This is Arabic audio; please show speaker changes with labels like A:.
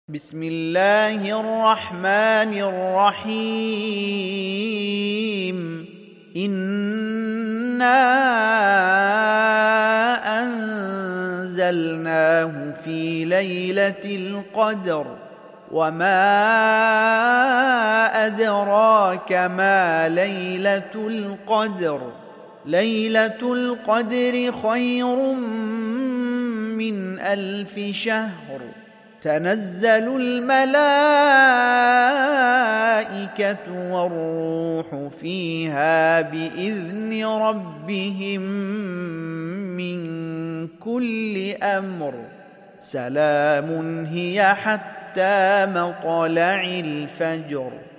A: بسم الله الرحمن الرحيم إنا أنزلناه في ليلة القدر وما أدراك ما ليلة القدر ليلة القدر خير من 1000 شهر تنزل الملائكة والروح فيها بإذن ربهم من كل أمر سلام هي حتى مطلع الفجر.